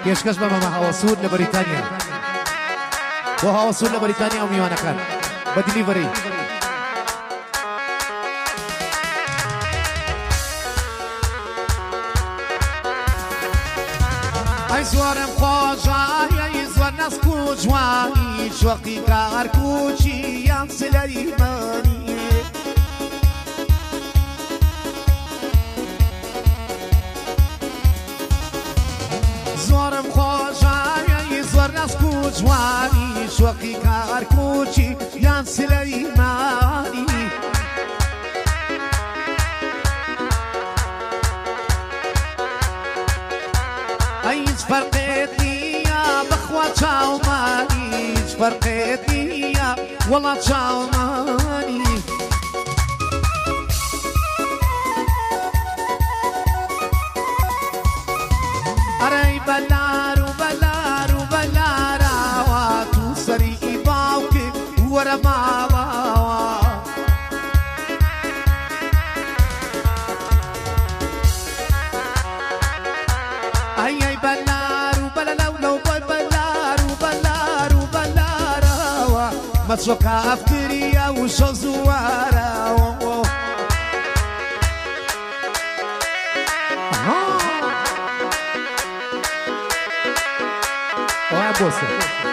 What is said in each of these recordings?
پێشکەش بە مەمە هاوسوود لە بەریتانیا بۆ هاوسوود لە بەریتانیا و میوانەکان بە دیلیڤەری ئەی زۆرم خۆشە ئەی زۆر نەسک و جوانی شۆقی کارکوچی یان سلەیمانی زۆرم خۆشە ئەی زۆر نەسک و جوانی شۆقی کارکوچی یان سلەیمانی هیچ فەرقێت نییە بەخوا چاومانی هیچ فەرقێت نییە وەڵا چاومانی ئەرەی بەلار و بەلار و بەلاراوە تو سەری باوکێ وەرە ماڵاوە ئەی بەلار و بەلەلەو بەلار و بەلار و بەلاراوە مەچۆ کافتریە و شۆ زووارەوە بۆسە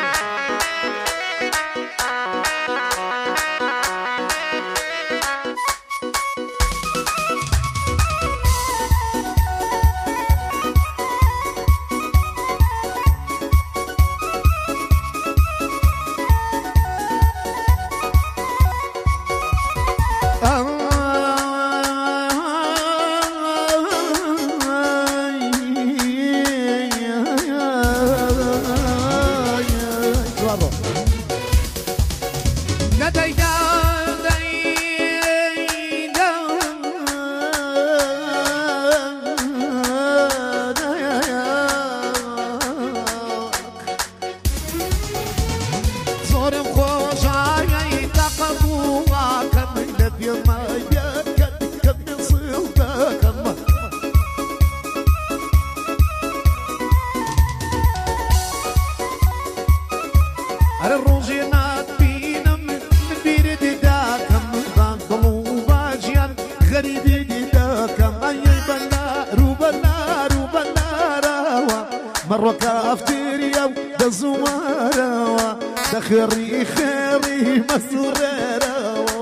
كافتريا دزوارا دخري خيري مسورا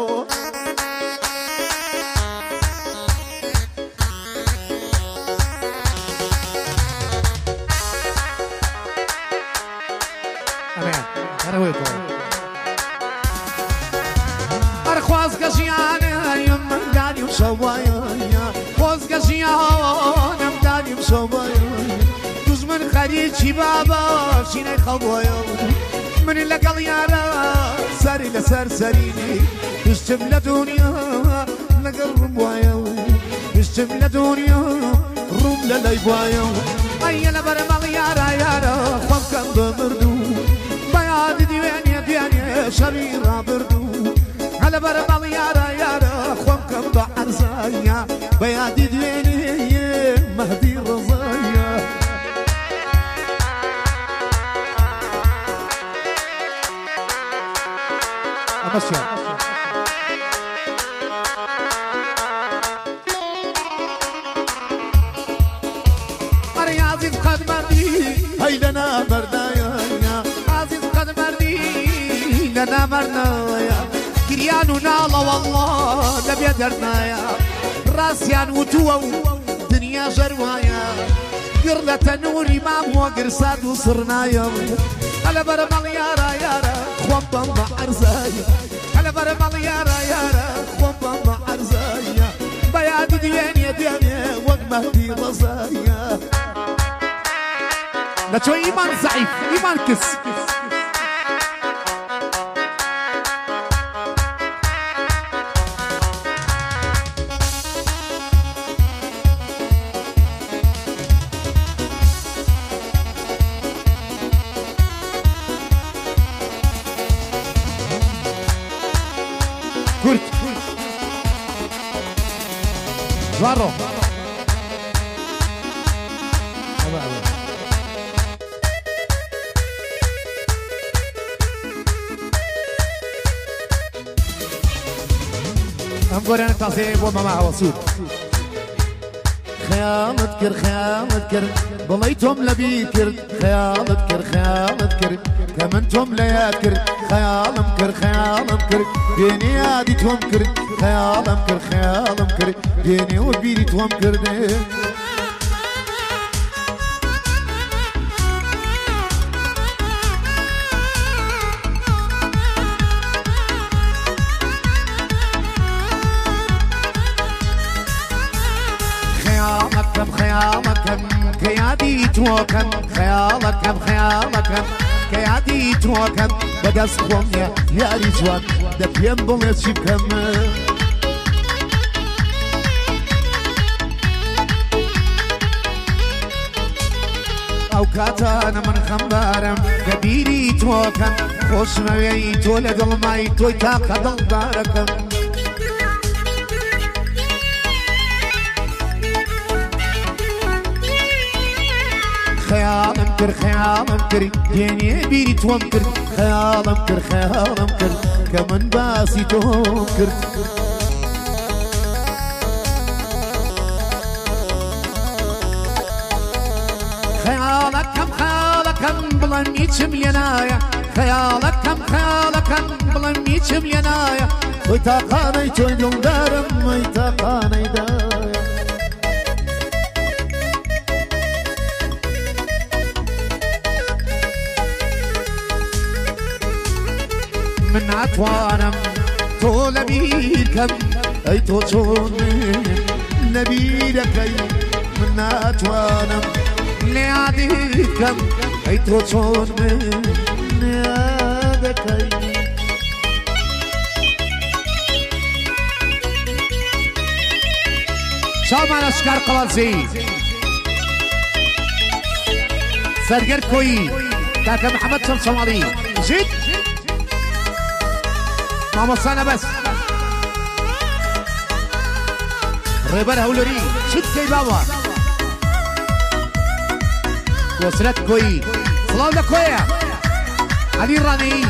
أرخواز كشيانا يمن داني وشوايا خواز كشيانا داني وشوايا من خريجي بابا شيني خبويا من لقل يارا ساري لسار ساريني بشتم لدنيا لقل رموايا بشتم لدنيا روم للايبوايا أي لبرمال يارا يارا خوام كان بمردو بياد ديوانيا ديانيا شريرا بردو على برمال يارا يارا خوام كان بعرزايا بياد ديوانيا مهدي رزايا أمسيا أري عزيز قد مردي هاي لنا مردايا عزيز قد مردي لنا مرنايا كريانو نالا والله نبيا درنايا راسيان وتوو دنيا جروايا قرلة نوري ما هو قرصاد وصرنايا على برمال يارا يارا خوان بما عرزايا على برمال يارا يارا خوان بما عرزايا بياد ديانيا ديانيا ومهدي رزايا لا شو إيمان ضعيف إيمان كس كرت زارو ام قرن تصيب وما وصول خيالت كر بليتم لبيكر خيالت كر كمنتم لياكر خيالم كر بيني عادي تومكر خيالم كر بيني وبيني تومكر خيالك كيادي توكن خيالك كيادي توكن بدس خوم يا ريزوان دبيم بولس شكم او كاتانا من خمبارم كبيري توكن خوش موي تولد الماي توي تاق دل داركم خيالم كر ديني بيري تومكر خيالم كر كمن باسي تومكر خيالك بلن يتشم ينايا خيالك بلن يتشم ينايا ويتاقاني توي دل دارم ويتاقاني دارم من عطوانم تو لبيكم اي توصون لبيدكي من عطوانم لعديكم اي توصون لعدكي شام على شكار قلالزي سرقر كوي تاكا محمد صومالي زيد ما وصلنا بس ريبر هولوري شد كي بابا وصلت كوي صلاة لكوية علي الراني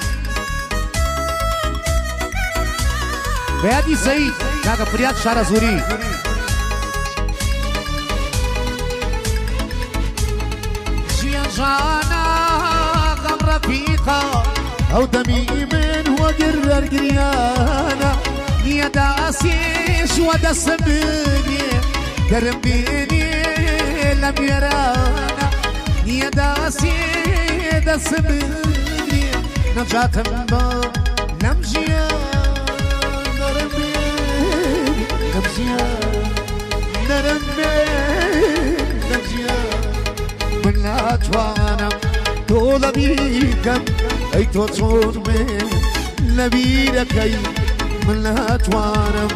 بيادي سعيد كاكا فرياد شارع زوري شيان جانا غم رفيقا او دمي من هو قرر قريانا يا داسيش ودا سبني كرم بيني لم يرانا يا داسي دا سبني نجات با نمجيا نرم بيني نمجيا نرم بيني نمجيا من لا توانا طول بيكم اي توصون من لبيدكي من لا توانم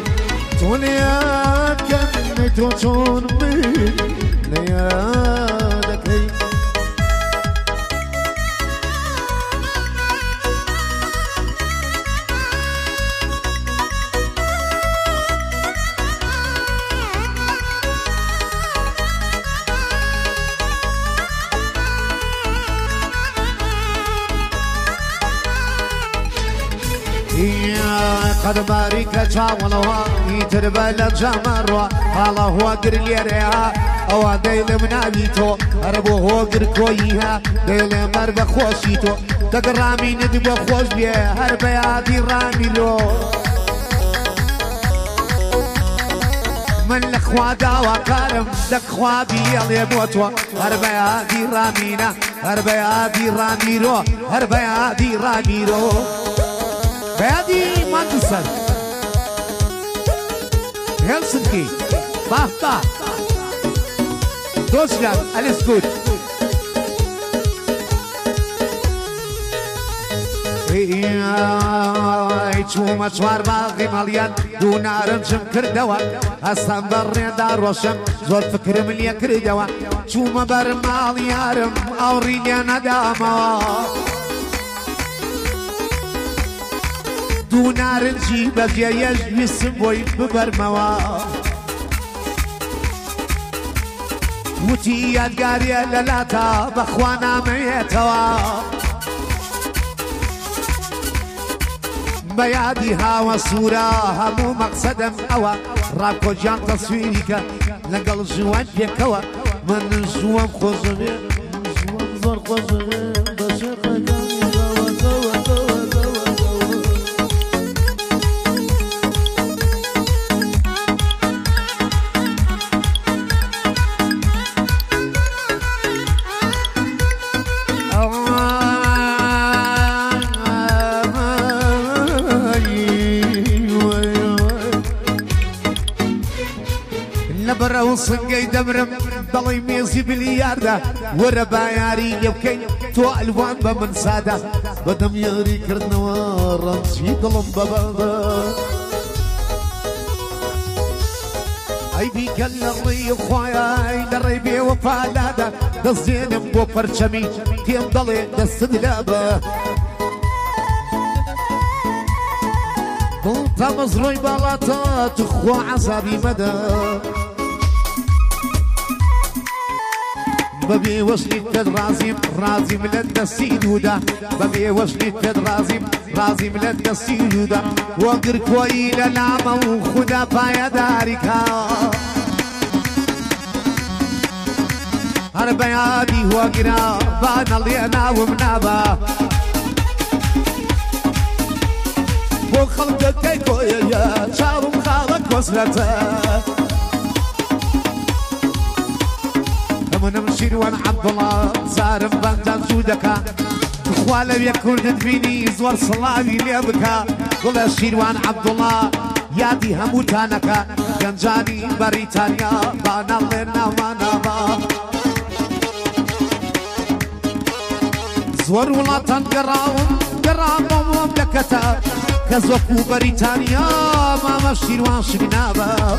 تولياتكم اي توصون من ليادكي قد بارك جاولوا يتربل جمروا الله هو قر ليرها او ديل منابيتو اربو هو قر كويها ديل مرب خوشيتو تقرامي ندب خوش بيه هرب يادي راميلو من الاخوة داوا كارم دخوا بيال يبوتوا هرب يادي رامينا هرب يادي راميلو هرب يادي راميلو بيادي مانشستر هلسنكي بافتا دوشلاند alles gut شو مشوار باقي مليان دون عرمشم كردوا هستم بري دار وشم زور فكر مليا كردوا شو مبر ماليارم او ريليا نداما دونار الجيبك يا يجبي السبوي ببرموا وتي يدقاري للاتا بخوانا ميتوا بيادي هاوى صورة همو مقصدم أوا رابكو جان تصويرك لقل جوان بيكوا من جوان خوزبي جوان زور خوزبي بشيخ وصنقي دمرم ضلي ميزي بالياردة وربا ياري يبكي تو الوان بمن سادة بدم ياري كرد نوار في ظلم بابا اي بي كالغلي خوايا اي دريبي وفالادة دزين بو فرشمي كيم ضلي دست دلابة بلطة مزروي بالاتا تخوى عصابي مدى ببي وصلي كد رازي ملد السيدودا ببي وصلي كد رازي ملد السيدودا وقر كويل العمى وخدا بايا داركا هر بيادي وقرا بانا لينا ومنابا وخلقك كيكو يا شارم خالك وصلته من شيروان عبد الله زارم بنجان جودكا خوالو يكون تدفيني زور صلابي ليبكا قول شيروان عبد الله يادي هموتانكا جنجاني بريطانيا بانا لنا منابا زور ولاتان قرام مملكتا كزوكو بريطانيا ماما شيروان شبنابا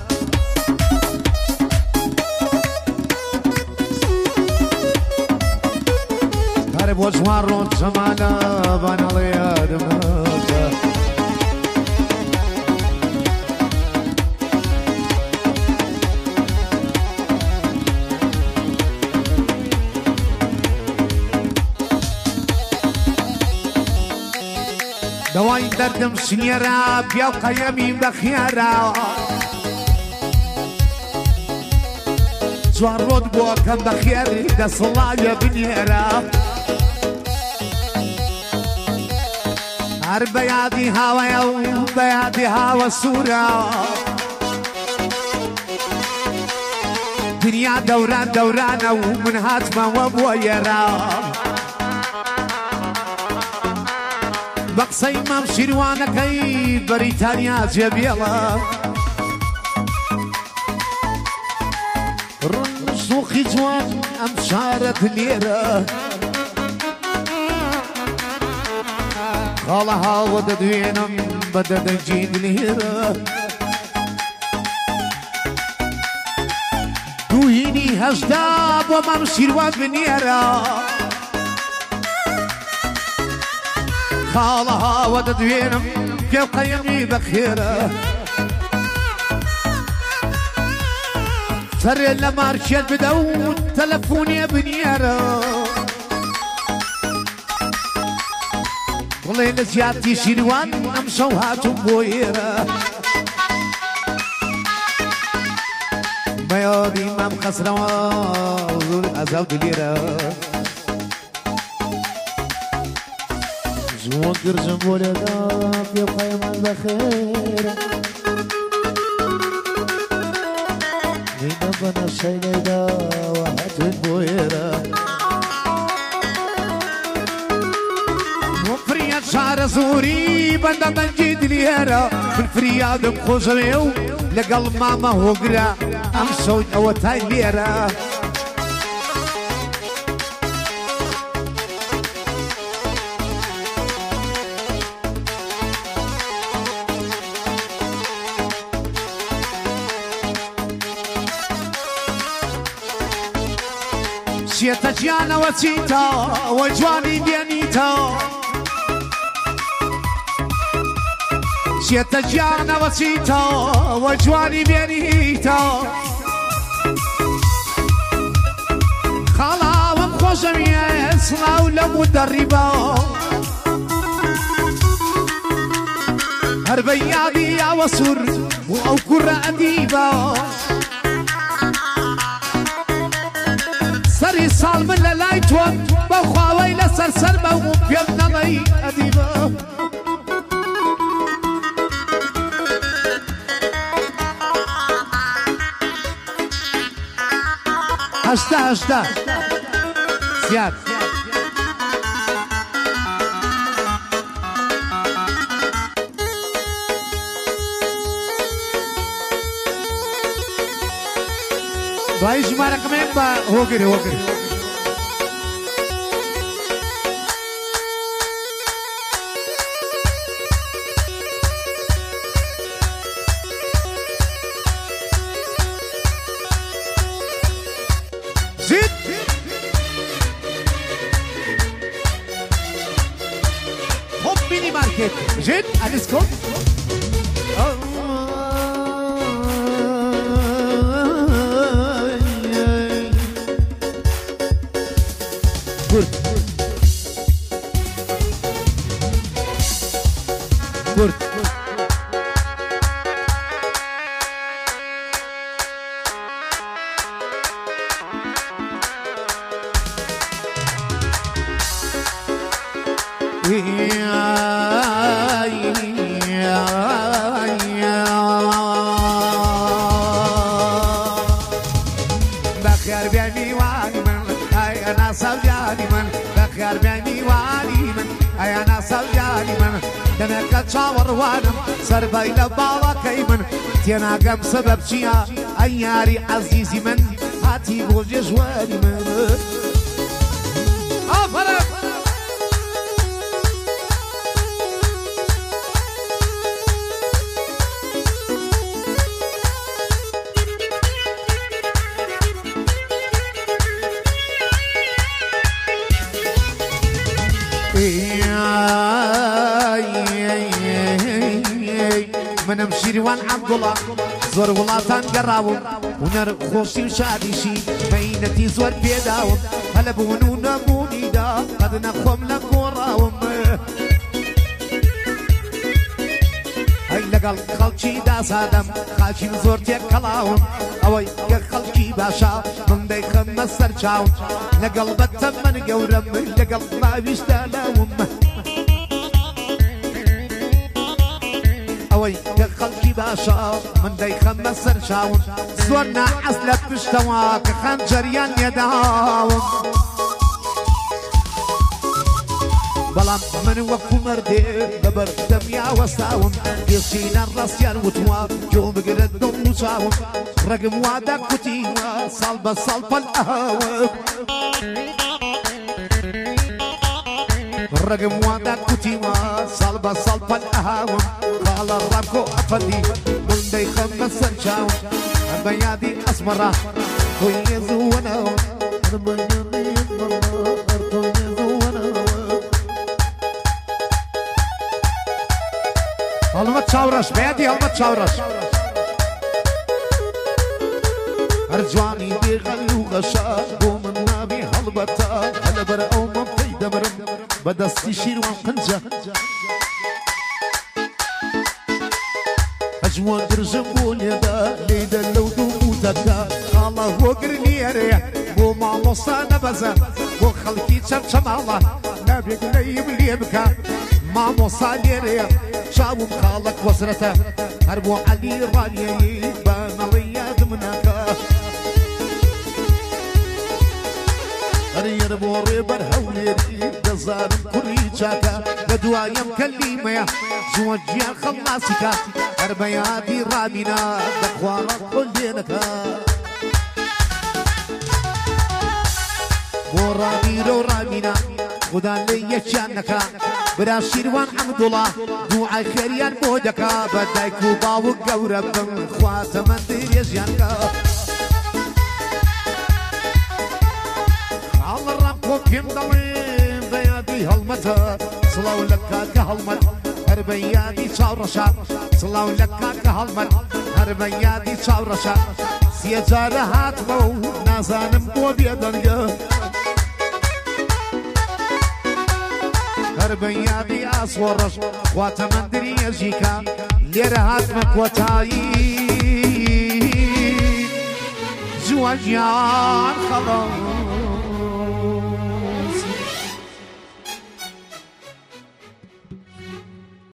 وجوار جمالا بان علي دماغا دواي دردم سنيرا بيوقع يمين بخيارا جوار رود بوكم بخياري دا صلايا بنيرا هر بيادي هوا بيادي هوا صورة دنيا دوران ومن هاتما وبويرا بقصي مام شيروانكي بريطانيا جبيلا رنسوخي جوان امشارة ليرة خالها وددوينم بدد جيد ليرة دويني هجداب ومام شيروان بنيرة خالها وددوينم كيف قيمي بخيرة سر لمارشد بدو تلفوني بنيرة والله نسياتي شيروان امشوهاتم بويرة بيادي مام خسروا وزور أزاو دليرة زوان قرجم ولدا في قيم البخير مين بنا الشيلة وهات البويرة وفرياد شعر زوري بنا بنجيد ليرة في الفرياد بخوزميو لقل ماما هوقرا امشو اوتاي ليرة سيتا جانا وسيتا وجواني بيانيتا سيتا جانا وسيتا وجواني بيانيتا خلا ومخوزمية صلاة ولا مدربة هربيادي يا وسور أو كرة أديبة سري صال من لايتون بخواوي لسرسر بوم بيمنا لي أديبة هشتا زياد دوای ژمارە کەمێک بە هۆگرێ زید خب مینی مارکت زید ئەلیسکۆ Kurt. بخير بيني واني من اي انا صبياني من بخير بيني واني من اي انا صبياني من دمك تشاور وانم سربي لبالا كيمن تينا قم سبب شيا اياري عزيزي من هاتي بوجه جواني من افرق منم شیروان عبدالله زور ولاتان قراوم ونر خوشی و شادیشی بینتی زور پیداوم هلا بونو نمونی دا قد نخوم لگوراوم ای لگل خلچی دا سادم خاشیم زور تیک کلاوم اوی که خلچی باشا من دیخم مستر چاوم لگل بطم من گورم لگل ما بیشتالاوم اوي خلقي باشا من دايخم مسر شاون زورنا عزلت بشتوا كخنجريان يداوم بلام من وكو مردي ببردم يا وساوم يصينا الراسيان وتوا جو بقرد دم وشاوم رقم وادك كتيوا صلبة صلبة القهاوم رقم وادك كتيوا صلبة صلبة القهاوم على الرابكو أفندي من دي خمس سنشاو بيادي أسمرة خوي زوانا بيادي أسمرة خوي زوانا هلما تشاورش بيادي هلما تشاورش أرجواني بيغلو غشا ومن نابي هلبتا هلا برأو منطي دمرم بدستي شيروان قنجة أجوان درجم بوليدا ليدا لو دوموتكا الله وقر ليريا وما مصانا بزا وخلقي تشمشم الله نبي قليم ليبكا ما مصا ليريا شاوم خالق وسرته هربو علي راني بان رياض مناكا رير بوري برهولي دزارم كري شاكا بدوايم كلمة زوجيا خلاصكا هربيادي رامينا دخوارا كلينكا وراميرو رامينا خدا لي شانكا برا شيروان عبد الله دعاء خيريان بودكا بدايكو باو قورب خواتم دير يجانكا الله ربكو كم ضلين بيادي هلمتا صلاو لك كهلمت هربيادي شاورشا صلاو لك كهلمت هربيادي شاورشا سيجار هاتمو نازانم بو بيدنجا هربيادي أصورش واتمندري يجيكا ليرهات مكوتاي زواجيان خلاص